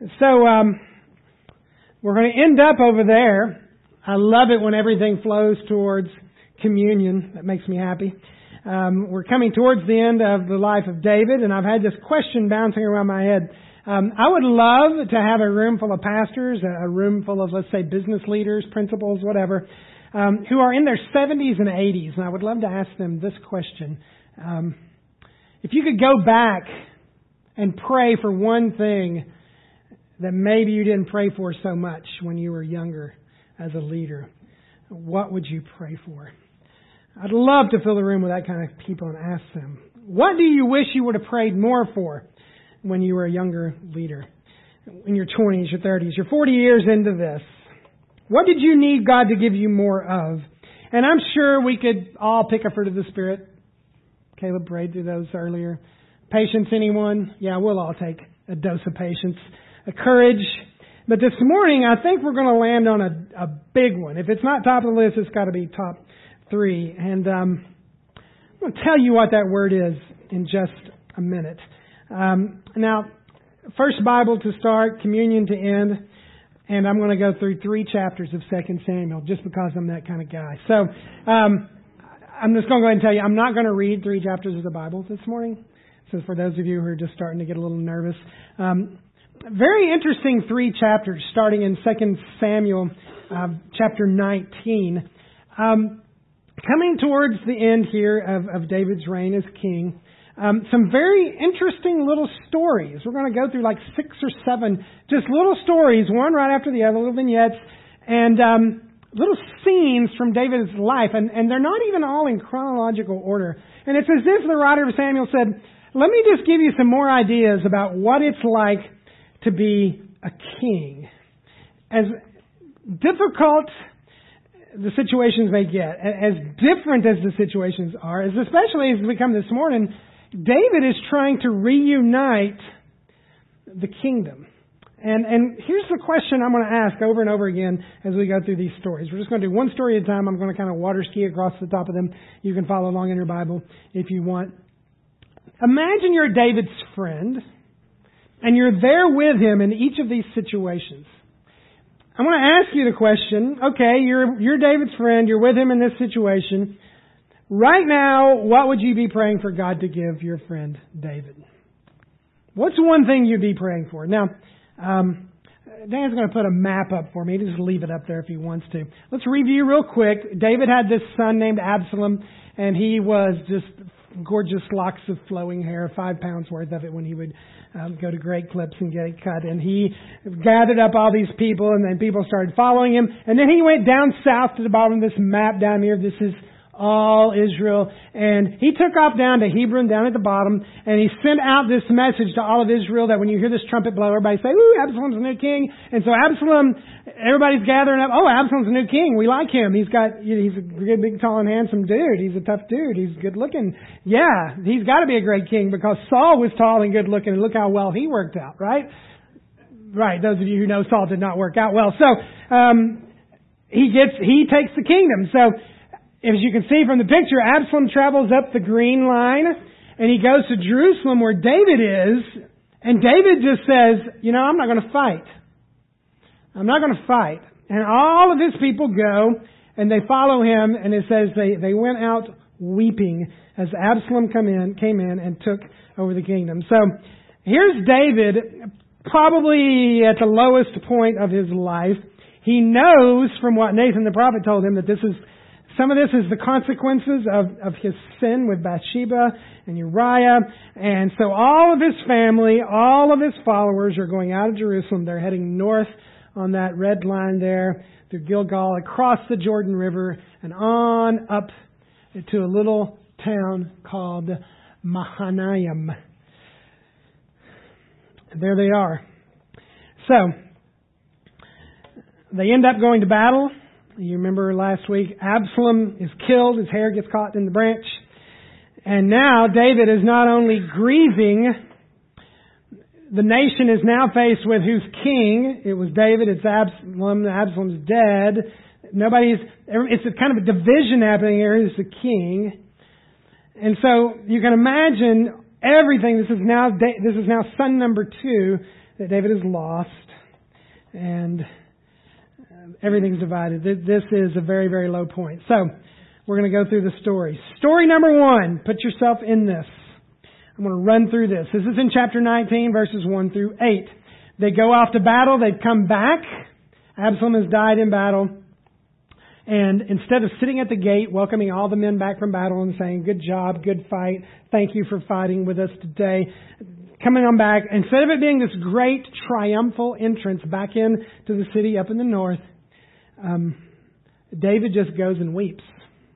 So we're going to end up over there. I love it when everything flows towards communion. That makes me happy. We're coming towards the end of the life of David, and I've had this question bouncing around my head. I would love to have a room full of pastors, a room full of, let's say, business leaders, principals, whatever, who are in their 70s and 80s. And I would love to ask them this question. If you could go back and pray for one thing that maybe you didn't pray for so much when you were younger as a leader, what would you pray for? I'd love to fill the room with that kind of people and ask them, what do you wish you would have prayed more for when you were a younger leader? In your 20s, your 30s, you're 40 years into this. What did you need God to give you more of? And I'm sure we could all pick a fruit of the Spirit. Caleb prayed through those earlier. Patience, anyone? Yeah, we'll all take a dose of patience. Courage. But this morning, I think we're going to land on a big one. If it's not top of the list, it's got to be top 3. And I'm going to tell you what that word is in just a minute. Now, first Bible to start, communion to end, and I'm going to go through 3 chapters of 2 Samuel just because I'm that kind of guy. So I'm just going to go ahead and tell you, I'm not going to read 3 chapters of the Bible this morning. So for those of you who are just starting to get a little nervous, very interesting 3 chapters starting in 2 Samuel chapter 19. Coming towards the end here of David's reign as king, some very interesting little stories. We're going to go through like 6 or 7 just little stories, one right after the other, little vignettes, and little scenes from David's life. And they're not even all in chronological order. And it's as if the writer of Samuel said, let me just give you some more ideas about what it's like to be a king. As difficult the situations may get, as different as the situations are, as especially as we come this morning, David is trying to reunite the kingdom. And here's the question I'm going to ask over and over again as we go through these stories. We're just going to do one story at a time. I'm going to kind of water ski across the top of them. You can follow along in your Bible if you want. Imagine you're David's friend, and you're there with him in each of these situations. I'm going to ask you the question, okay, you're David's friend, you're with him in this situation. Right now, what would you be praying for God to give your friend David? What's one thing you'd be praying for? Now, Dan's going to put a map up for me. Just leave it up there if he wants to. Let's review real quick. David had this son named Absalom, and he was just gorgeous locks of flowing hair, 5 pounds worth of it when he would go to Great Clips and get it cut. And he gathered up all these people, and then people started following him. And then he went down south to the bottom of this map down here. This is all Israel. And he took off down to Hebron, down at the bottom, and he sent out this message to all of Israel that when you hear this trumpet blow, everybody say, ooh, Absalom's the new king. And so Absalom, everybody's gathering up, oh, Absalom's the new king. We like him. He's a good, big, tall, and handsome dude. He's a tough dude. He's good looking. Yeah, he's got to be a great king because Saul was tall and good looking, and look how well he worked out, right? Right, those of you who know Saul did not work out well. So, he takes the kingdom. So, as you can see from the picture, Absalom travels up the green line, and he goes to Jerusalem where David is, and David just says, I'm not going to fight. I'm not going to fight. And all of his people go, and they follow him, and it says they went out weeping as Absalom came in and took over the kingdom. So here's David, probably at the lowest point of his life. He knows from what Nathan the prophet told him that some of this is the consequences of his sin with Bathsheba and Uriah. And so all of his family, all of his followers are going out of Jerusalem. They're heading north on that red line there through Gilgal, across the Jordan River, and on up to a little town called Mahanaim. There they are. So, they end up going to battle. You remember last week, Absalom is killed, his hair gets caught in the branch. And now David is not only grieving, the nation is now faced with who's king. It was David, it's Absalom, Absalom's dead. It's a kind of a division happening here. Who's the king? And so you can imagine everything. This is now son number 2 that David is lost and everything's divided. This is a very, very low point. So we're going to go through the story. Story number 1. Put yourself in this. I'm going to run through this. This is in chapter 19, verses 1 through 8. They go off to battle. They come back. Absalom has died in battle. And instead of sitting at the gate, welcoming all the men back from battle and saying, good job, good fight, thank you for fighting with us today, coming on back, instead of it being this great triumphal entrance back into the city up in the north, David just goes and weeps.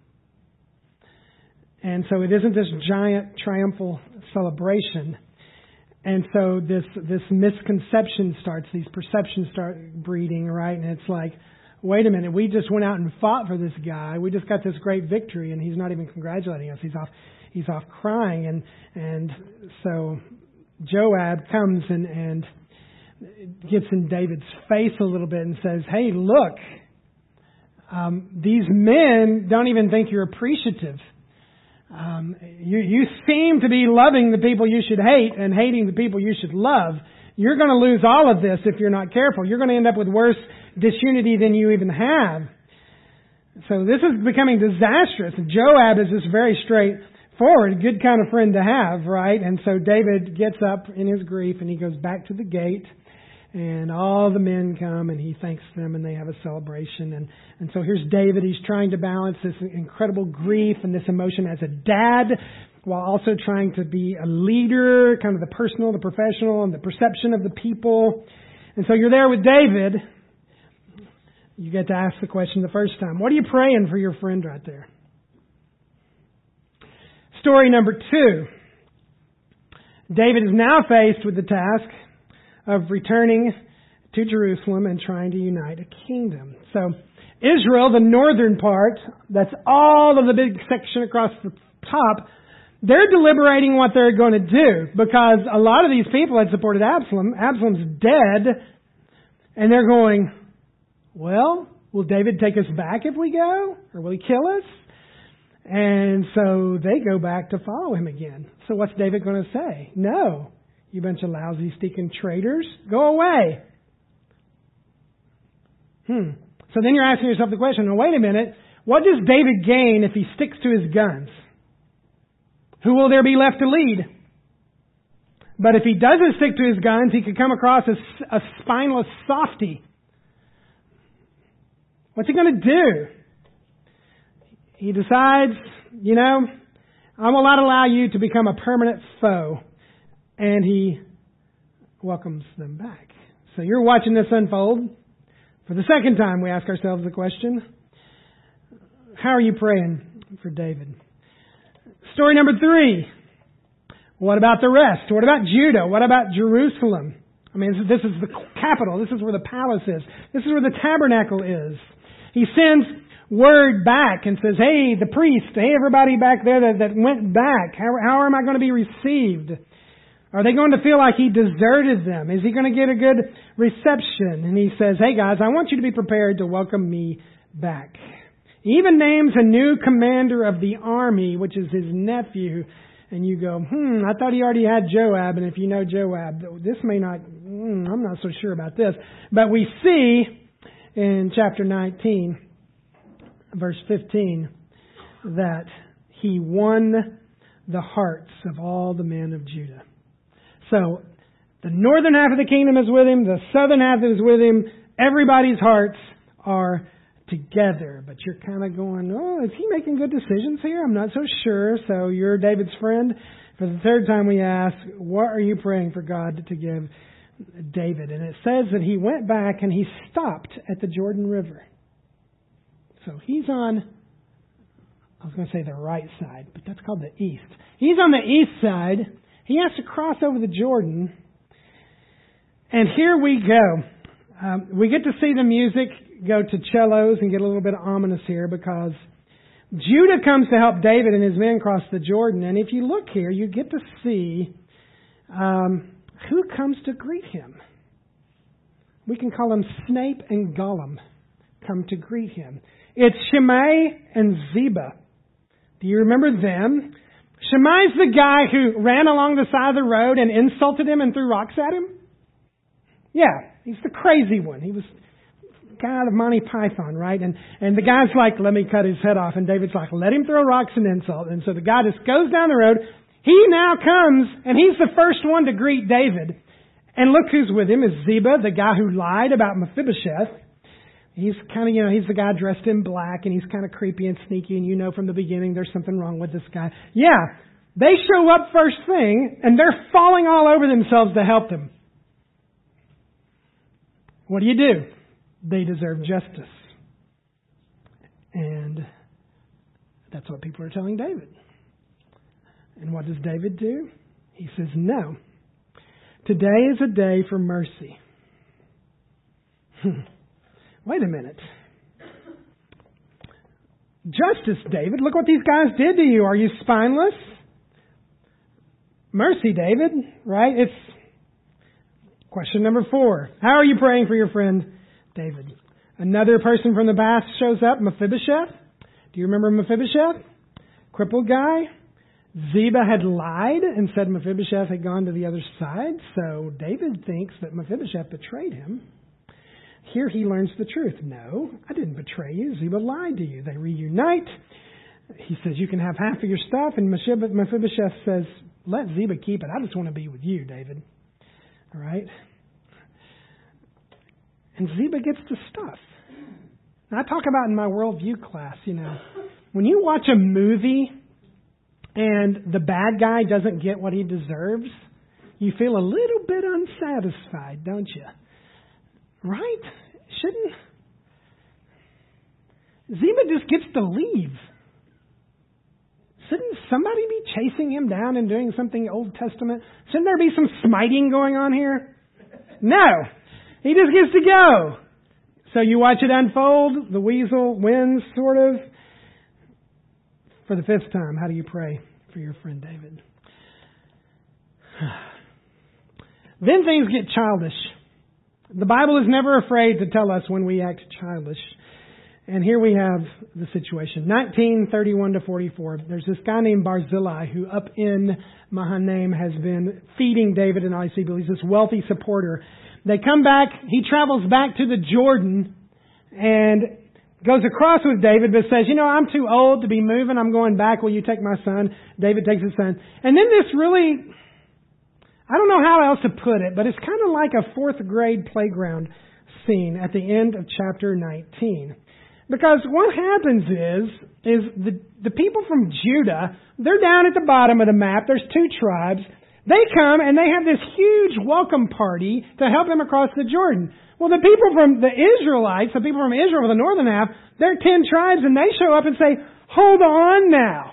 And so it isn't this giant triumphal celebration. And so this misconception starts, these perceptions start breeding, right? And it's like, wait a minute, we just went out and fought for this guy. We just got this great victory, and he's not even congratulating us. He's off crying. And so Joab comes and gets in David's face a little bit and says, hey, look, these men don't even think you're appreciative. You seem to be loving the people you should hate and hating the people you should love. You're going to lose all of this if you're not careful. You're going to end up with worse disunity than you even have. So this is becoming disastrous. Joab is this very straightforward, good kind of friend to have, right? And so David gets up in his grief and he goes back to the gate. And all the men come and he thanks them and they have a celebration. And so here's David. He's trying to balance this incredible grief and this emotion as a dad while also trying to be a leader, kind of the personal, the professional, and the perception of the people. And so you're there with David. You get to ask the question the first time. What are you praying for your friend right there? Story number 2. David is now faced with the task of returning to Jerusalem and trying to unite a kingdom. So Israel, the northern part, that's all of the big section across the top, they're deliberating what they're going to do because a lot of these people had supported Absalom. Absalom's dead. And they're going, well, will David take us back if we go? Or will he kill us? And so they go back to follow him again. So what's David going to say? No. You bunch of lousy, stinking traitors. Go away. So then you're asking yourself the question, wait a minute. What does David gain if he sticks to his guns? Who will there be left to lead? But if he doesn't stick to his guns, he could come across as a spineless softy. What's he going to do? He decides, I will not allow you to become a permanent foe. And he welcomes them back. So you're watching this unfold. For the second time, we ask ourselves the question, how are you praying for David? Story number 3. What about the rest? What about Judah? What about Jerusalem? I mean, this is the capital. This is where the palace is. This is where the tabernacle is. He sends word back and says, hey, the priest, hey, everybody back there that went back, how am I going to be received? Are they going to feel like he deserted them? Is he going to get a good reception? And he says, hey guys, I want you to be prepared to welcome me back. He even names a new commander of the army, which is his nephew. And you go, I thought he already had Joab. And if you know Joab, this may not, I'm not so sure about this. But we see in chapter 19, verse 15, that he won the hearts of all the men of Judah. So the northern half of the kingdom is with him. The southern half is with him. Everybody's hearts are together. But you're kind of going, is he making good decisions here? I'm not so sure. So you're David's friend. For the third time we ask, what are you praying for God to give David? And it says that he went back and he stopped at the Jordan River. So he's on, I was going to say the right side, but that's called the east. He's on the east side. He has to cross over the Jordan. And here we go. We get to see the music go to cellos and get a little bit ominous here because Judah comes to help David and his men cross the Jordan. And if you look here, you get to see who comes to greet him. We can call them Snape and Gollum come to greet him. It's Shimei and Ziba. Do you remember them? Shimei's the guy who ran along the side of the road and insulted him and threw rocks at him. Yeah, he's the crazy one. He was guy out of Monty Python, right? And the guy's like, let me cut his head off. And David's like, let him throw rocks and insult. And so the guy just goes down the road. He now comes, and he's the first one to greet David. And look who's with him is Ziba, the guy who lied about Mephibosheth. He's kind of, he's the guy dressed in black, and he's kind of creepy and sneaky, and you know from the beginning there's something wrong with this guy. Yeah, they show up first thing, and they're falling all over themselves to help them. What do? They deserve justice. And that's what people are telling David. And what does David do? He says, no. Today is a day for mercy. Wait a minute. Justice, David. Look what these guys did to you. Are you spineless? Mercy, David. Right? It's question number 4. How are you praying for your friend David? Another person from the past shows up, Mephibosheth. Do you remember Mephibosheth? Crippled guy. Ziba had lied and said Mephibosheth had gone to the other side, so David thinks that Mephibosheth betrayed him. Here he learns the truth. No, I didn't betray you. Ziba lied to you. They reunite. He says, you can have half of your stuff, and Mephibosheth says, let Ziba keep it. I just want to be with you, David. All right? And Ziba gets the stuff. Now, I talk about in my worldview class, when you watch a movie and the bad guy doesn't get what he deserves, you feel a little bit unsatisfied, don't you? Right? Shouldn't Ziba just gets to leave? Shouldn't somebody be chasing him down and doing something Old Testament? Shouldn't there be some smiting going on here? No. He just gets to go. So you watch it unfold. The weasel wins, sort of. For the 5th time, how do you pray for your friend David? Then things get childish. The Bible is never afraid to tell us when we act childish. And here we have the situation. 19:31-44. There's this guy named Barzillai who up in Mahanaim has been feeding David and all his people. He's this wealthy supporter. They come back. He travels back to the Jordan and goes across with David, but says, I'm too old to be moving. I'm going back. Will you take my son? David takes his son. And then this really, I don't know how else to put it, but it's kind of like a 4th grade playground scene at the end of chapter 19. Because what happens is the people from Judah, they're down at the bottom of the map. There's 2 tribes. They come and they have this huge welcome party to help them across the Jordan. Well, the people from the Israelites, the people from Israel, the northern half, they're 10 tribes, and they show up and say, hold on now.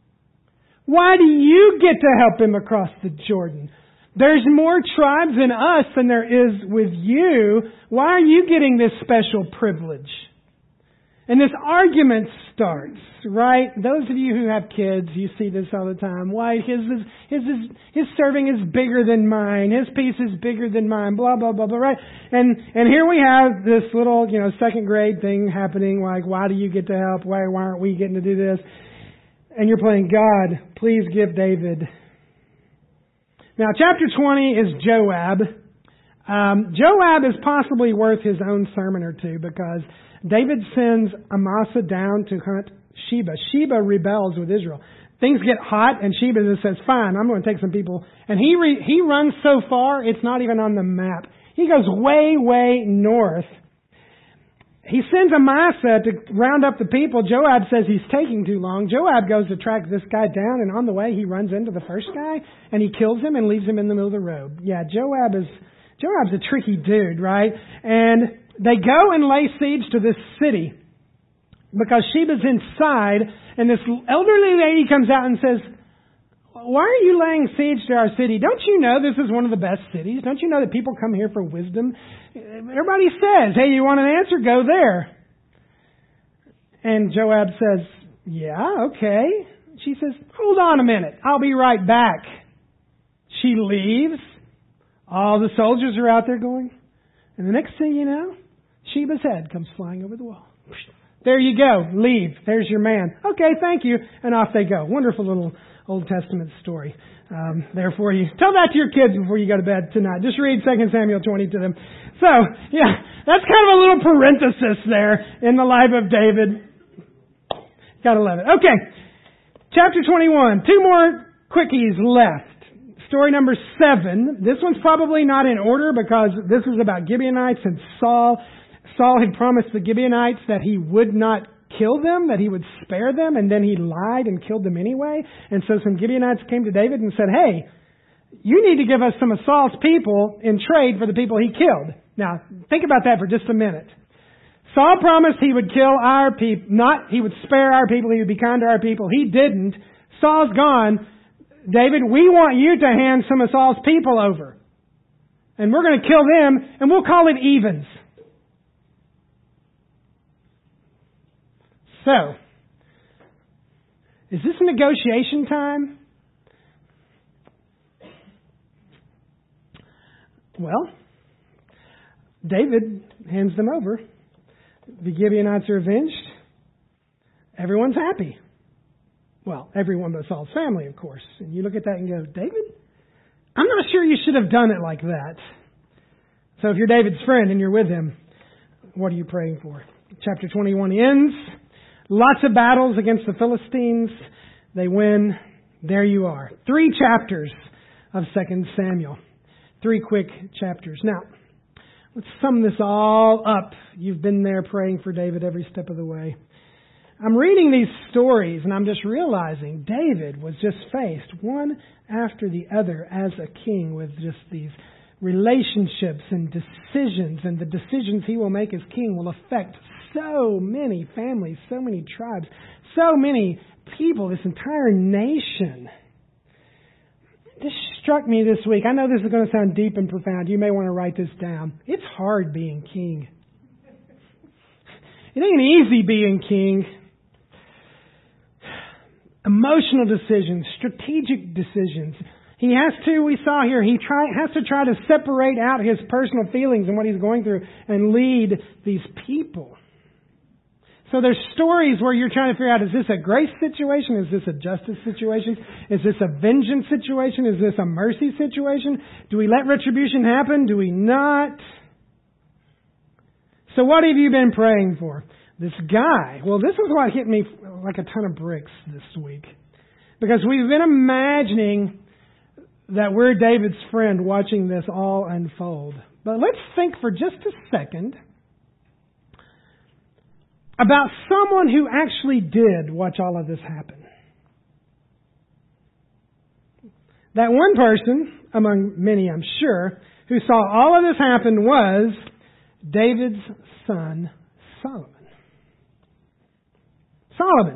Why do you get to help him across the Jordan? There's more tribes in us than there is with you. Why are you getting this special privilege? And this argument starts, right? Those of you who have kids, you see this all the time. Why his serving is bigger than mine. His piece is bigger than mine. Blah, blah, blah, blah, right? And here we have this little, 2nd grade thing happening. Like, why do you get to help? Why aren't we getting to do this? And you're playing, God, please give David. Now, chapter 20 is Joab. Joab is possibly worth his own sermon or two because David sends Amasa down to hunt Sheba. Sheba rebels with Israel. Things get hot, and Sheba just says, fine, I'm going to take some people. And he runs so far, it's not even on the map. He goes way, way north. He sends Amasa to round up the people. Joab says he's taking too long. Joab goes to track this guy down, and on the way he runs into the first guy, and he kills him and leaves him in the middle of the road. Yeah, Joab's a tricky dude, right? And they go and lay siege to this city because Sheba's inside, and this elderly lady comes out and says, why are you laying siege to our city? Don't you know this is one of the best cities? Don't you know that people come here for wisdom? Everybody says, hey, you want an answer? Go there. And Joab says, yeah, okay. She says, hold on a minute. I'll be right back. She leaves. All the soldiers are out there going. And the next thing you know, Sheba's head comes flying over the wall. There you go. Leave. There's your man. Okay, thank you. And off they go. Wonderful little Old Testament story there for you. Tell that to your kids before you go to bed tonight. Just read 2 Samuel 20 to them. So, yeah, that's kind of a little parenthesis there in the life of David. Gotta love it. Okay, chapter 21. 2 more quickies left. Story number 7. This one's probably not in order because this is about Gibeonites and Saul. Saul had promised the Gibeonites that he would not kill them, that he would spare them, and then he lied and killed them anyway. And so some Gibeonites came to David and said, hey, you need to give us some of Saul's people in trade for the people he killed. Now, think about that for just a minute. Saul promised he would kill our people, he would spare our people, he would be kind to our people. He didn't. Saul's gone. David, we want you to hand some of Saul's people over. And we're going to kill them, and we'll call it evens. So, is this negotiation time? Well, David hands them over. The Gibeonites are avenged. Everyone's happy. Well, everyone but Saul's family, of course. And you look at that and go, David, I'm not sure you should have done it like that. So if you're David's friend and you're with him, what are you praying for? Chapter 21 ends. Lots of battles against the Philistines. They win. There you are. 3 chapters of 2 Samuel. 3 quick chapters. Now, let's sum this all up. You've been there praying for David every step of the way. I'm reading these stories and I'm just realizing David was just faced one after the other as a king with just these relationships and decisions, and the decisions he will make as king will affect so many families, so many tribes, so many people, this entire nation. This struck me this week. I know this is going to sound deep and profound. You may want to write this down. It's hard being king. It ain't easy being king. Emotional decisions, strategic decisions. He has to, we saw here, has to try to separate out his personal feelings and what he's going through and lead these people. So there's stories where you're trying to figure out, is this a grace situation? Is this a justice situation? Is this a vengeance situation? Is this a mercy situation? Do we let retribution happen? Do we not? So what have you been praying for? This guy. Well, this is what hit me like a ton of bricks this week. Because we've been imagining that we're David's friend watching this all unfold. But let's think for just a second about someone who actually did watch all of this happen. That one person, among many I'm sure, who saw all of this happen was David's son, Solomon. Solomon.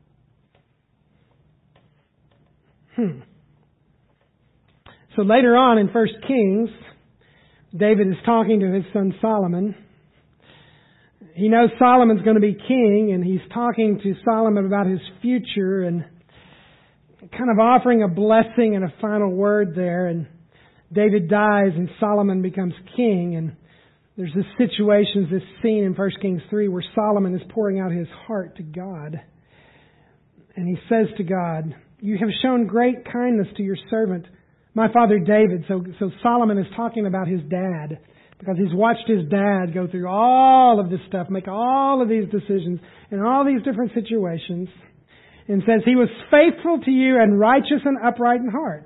So later on in 1 Kings, David is talking to his son Solomon. He knows Solomon's going to be king, and he's talking to Solomon about his future and kind of offering a blessing and a final word there. And David dies and Solomon becomes king. And there's this situation, this scene in 1 Kings 3 where Solomon is pouring out his heart to God. And he says to God, "You have shown great kindness to your servant, my father David." So Solomon is talking about his dad, because he's watched his dad go through all of this stuff, make all of these decisions in all these different situations, and says he was faithful to you and righteous and upright in heart.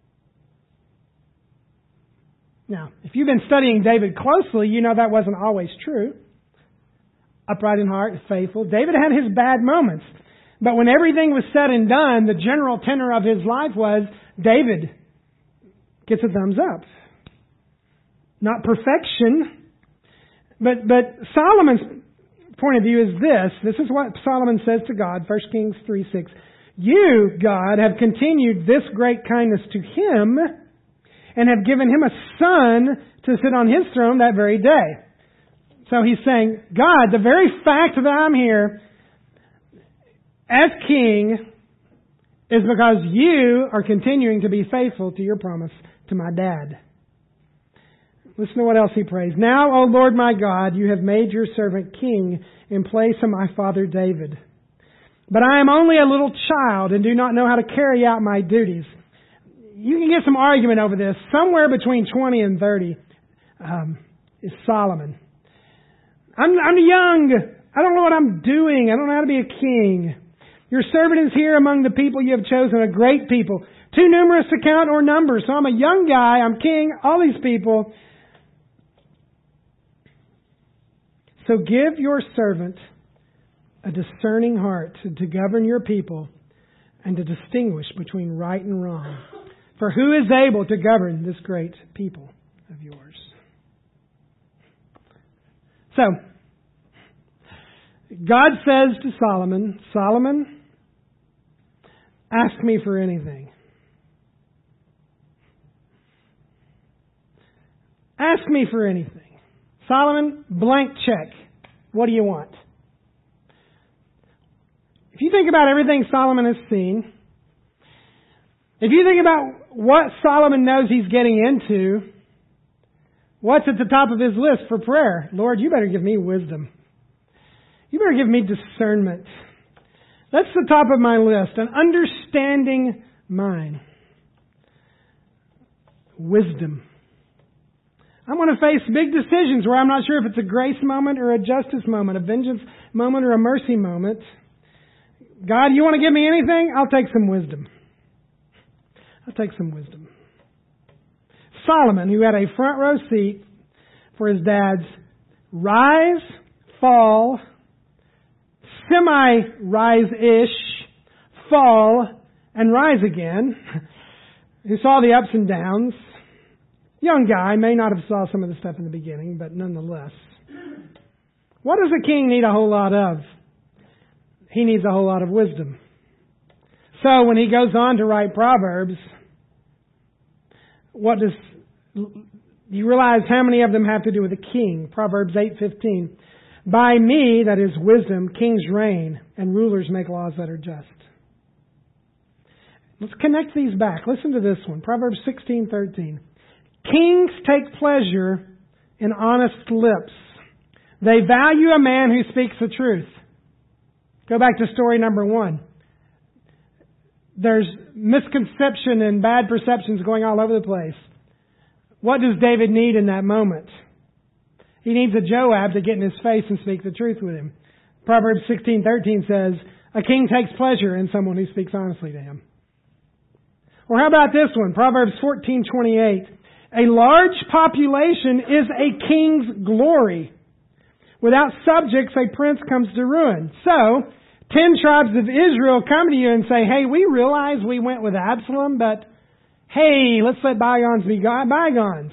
Now, if you've been studying David closely, you know that wasn't always true. Upright in heart, faithful. David had his bad moments. But when everything was said and done, the general tenor of his life was David gets a thumbs up. Not perfection, but Solomon's point of view is this. This is what Solomon says to God, 1 Kings 3:6. You, God, have continued this great kindness to him and have given him a son to sit on his throne that very day. So he's saying, God, the very fact that I'm here as king is because you are continuing to be faithful to your promise to my dad. Listen to what else he prays. Now, O Lord my God, you have made your servant king in place of my father David. But I am only a little child and do not know how to carry out my duties. You can get some argument over this. Somewhere between 20 and 30 is Solomon. I'm young. I don't know what I'm doing. I don't know how to be a king. Your servant is here among the people you have chosen, a great people, too numerous to count or number. So I'm a young guy. I'm king. All these people. So give your servant a discerning heart to govern your people and to distinguish between right and wrong. For who is able to govern this great people of yours? So, God says to Solomon, Solomon, ask me for anything. Ask me for anything. Solomon, blank check. What do you want? If you think about everything Solomon has seen, if you think about what Solomon knows he's getting into, what's at the top of his list for prayer? Lord, you better give me wisdom. You better give me discernment. That's the top of my list. An understanding mind. Wisdom. I'm going to face big decisions where I'm not sure if it's a grace moment or a justice moment, a vengeance moment or a mercy moment. God, you want to give me anything? I'll take some wisdom. I'll take some wisdom. Solomon, who had a front row seat for his dad's rise, fall, semi-rise-ish, fall, and rise again, who saw the ups and downs. Young guy, may not have saw some of the stuff in the beginning, but nonetheless. What does a king need a whole lot of? He needs a whole lot of wisdom. So when he goes on to write Proverbs, you realize how many of them have to do with a king? Proverbs 8:15. By me, that is wisdom, kings reign and rulers make laws that are just. Let's connect these back. Listen to this one. Proverbs 16:13. Kings take pleasure in honest lips. They value a man who speaks the truth. Go back to story number 1. There's misconception and bad perceptions going all over the place. What does David need in that moment? He needs a Joab to get in his face and speak the truth with him. Proverbs 16:13 says, a king takes pleasure in someone who speaks honestly to him. Or how about this one? Proverbs 14:28. A large population is a king's glory. Without subjects, a prince comes to ruin. So, 10 tribes of Israel come to you and say, hey, we realize we went with Absalom, but hey, let's let bygones be bygones.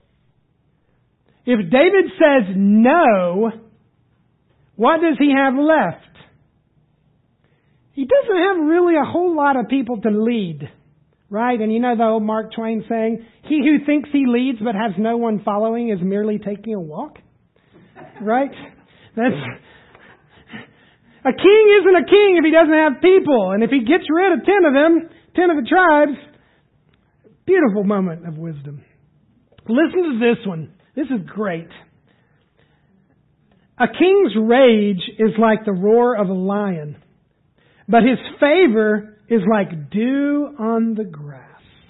If David says no, what does he have left? He doesn't have really a whole lot of people to lead. Right? And you know the old Mark Twain saying, he who thinks he leads but has no one following is merely taking a walk? Right? That's a king isn't a king if he doesn't have people. And if he gets rid of 10 of them, 10 of the tribes, beautiful moment of wisdom. Listen to this one. This is great. A king's rage is like the roar of a lion, but his favor is like dew on the grass.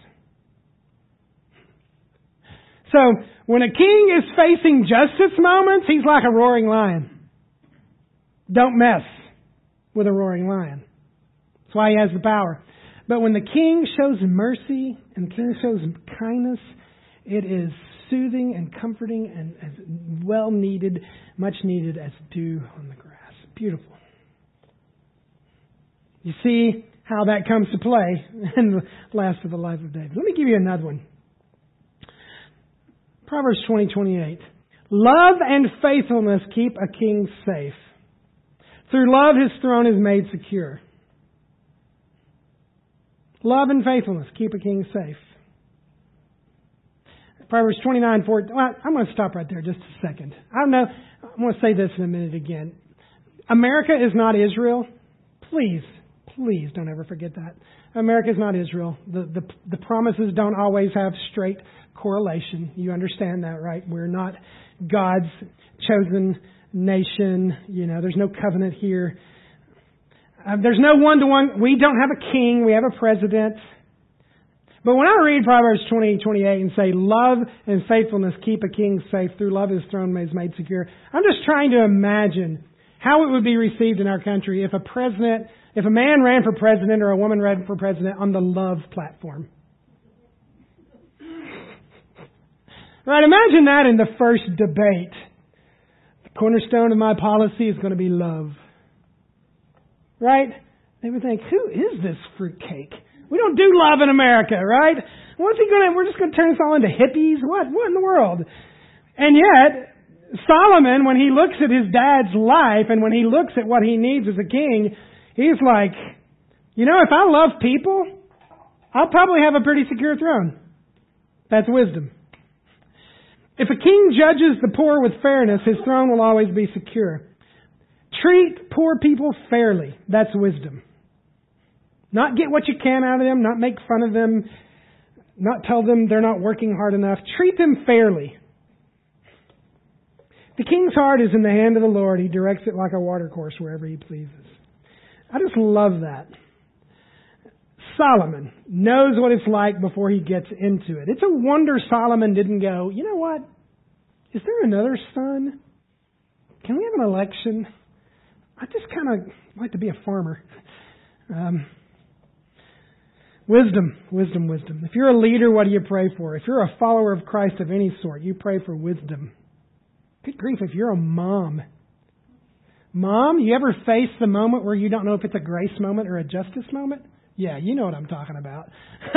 So, when a king is facing justice moments, he's like a roaring lion. Don't mess with a roaring lion. That's why he has the power. But when the king shows mercy and the king shows kindness, it is soothing and comforting and as well needed, much needed as dew on the grass. Beautiful. You see how that comes to play in the last of the life of David. Let me give you another one. Proverbs 20:28. Love and faithfulness keep a king safe. Through love his throne is made secure. Love and faithfulness keep a king safe. Proverbs 29:4. Well, I'm going to stop right there just a second. I don't know. I'm going to say this in a minute again. America is not Israel. Please don't ever forget that. America is not Israel. The promises don't always have straight correlation. You understand that, right? We're not God's chosen nation. There's no covenant here. There's no one-to-one. We don't have a king. We have a president. But when I read Proverbs 20:28 and say, love and faithfulness keep a king safe, through love his throne is made secure, I'm just trying to imagine how it would be received in our country if a man ran for president or a woman ran for president on the love platform. Right, imagine that in the first debate. The cornerstone of my policy is going to be love. Right? They would think, who is this fruitcake? We don't do love in America, right? We're just going to turn this all into hippies? What in the world? And yet, Solomon, when he looks at his dad's life and when he looks at what he needs as a king, he's like, if I love people, I'll probably have a pretty secure throne. That's wisdom. If a king judges the poor with fairness, his throne will always be secure. Treat poor people fairly. That's wisdom. Not get what you can out of them, not make fun of them, not tell them they're not working hard enough. Treat them fairly. The king's heart is in the hand of the Lord. He directs it like a watercourse wherever he pleases. I just love that. Solomon knows what it's like before he gets into it. It's a wonder Solomon didn't go, you know what? Is there another son? Can we have an election? I just kind of like to be a farmer. Wisdom. If you're a leader, what do you pray for? If you're a follower of Christ of any sort, you pray for wisdom. Good grief, if you're a mom. Mom, you ever face the moment where you don't know if it's a grace moment or a justice moment? Yeah, you know what I'm talking about.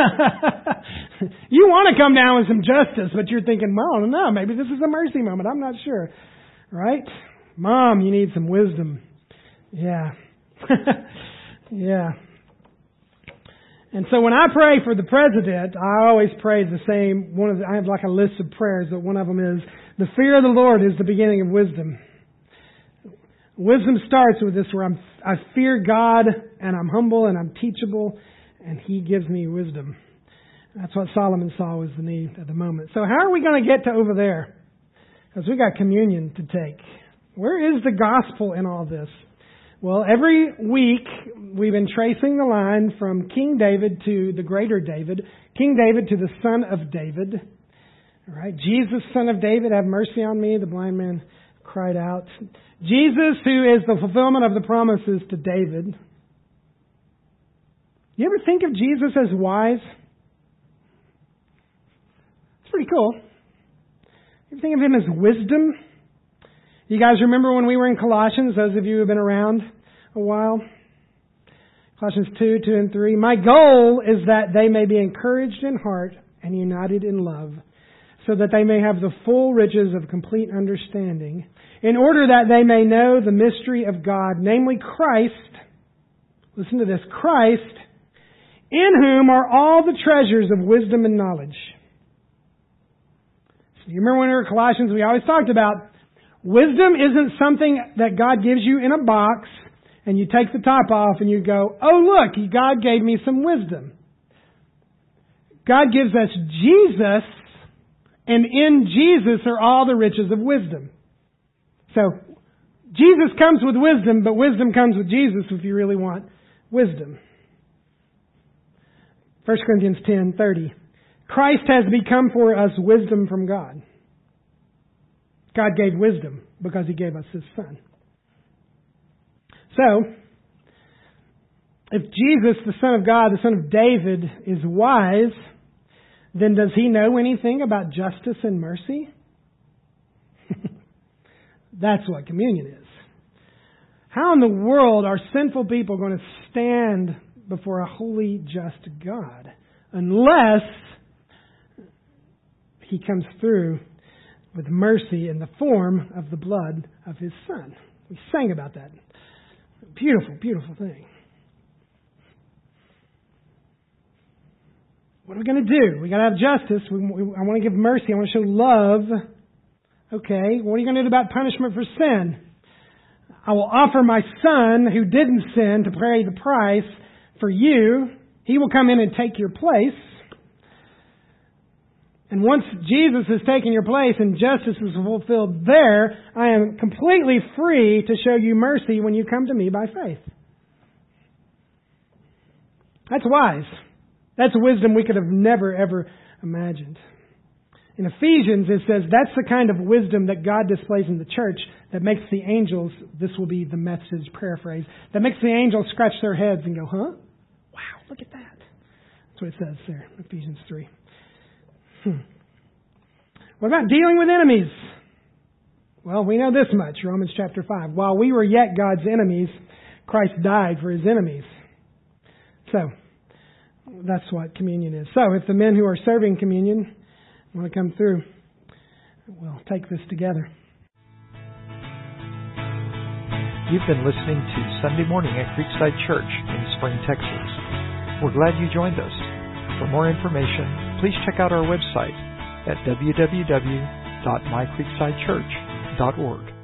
You want to come down with some justice, but you're thinking, well, no, maybe this is a mercy moment. I'm not sure. Right? Mom, you need some wisdom. Yeah. Yeah. And so when I pray for the president, I always pray the same. I have like a list of prayers, but one of them is, the fear of the Lord is the beginning of wisdom. Wisdom starts with this, where I fear God, and I'm humble, and I'm teachable, and He gives me wisdom. That's what Solomon saw was the need at the moment. So how are we going to get to over there? Because we got communion to take. Where is the gospel in all this? Well, every week we've been tracing the line from King David to the greater David, King David to the son of David. All right, Jesus, son of David, have mercy on me, the blind man cried out. Jesus, who is the fulfillment of the promises to David. You ever think of Jesus as wise? It's pretty cool. You ever think of Him as wisdom? You guys remember when we were in Colossians, those of you who have been around a while? Colossians 2 and 3. My goal is that they may be encouraged in heart and united in love, so that they may have the full riches of complete understanding, in order that they may know the mystery of God, namely Christ. Listen to this. Christ, in whom are all the treasures of wisdom and knowledge. So you remember when we were in Colossians, we always talked about wisdom isn't something that God gives you in a box and you take the top off and you go, oh look, God gave me some wisdom. God gives us Jesus, and in Jesus are all the riches of wisdom. So, Jesus comes with wisdom, but wisdom comes with Jesus if you really want wisdom. 1 Corinthians 10:30. Christ has become for us wisdom from God. God gave wisdom because He gave us His Son. So, if Jesus, the Son of God, the Son of David, is wise, then does He know anything about justice and mercy? That's what communion is. How in the world are sinful people going to stand before a holy, just God unless He comes through with mercy in the form of the blood of His Son? We sang about that. Beautiful, beautiful thing. What are we going to do? We got to have justice. I want to give mercy. I want to show love. Okay, what are you going to do about punishment for sin? I will offer my Son who didn't sin to pay the price for you. He will come in and take your place. And once Jesus has taken your place and justice is fulfilled there, I am completely free to show you mercy when you come to me by faith. That's wise. That's wisdom we could have never, ever imagined. In Ephesians, it says that's the kind of wisdom that God displays in the church that makes the angels, this will be the message paraphrase, that makes the angels scratch their heads and go, huh? Wow, look at that. That's what it says there, Ephesians 3. What about dealing with enemies? Well, we know this much, Romans chapter 5. While we were yet God's enemies, Christ died for His enemies. So, that's what communion is. So, if the men who are serving communion want to come through, we'll take this together. You've been listening to Sunday Morning at Creekside Church in Spring, Texas. We're glad you joined us. For more information, please check out our website at www.mycreeksidechurch.org.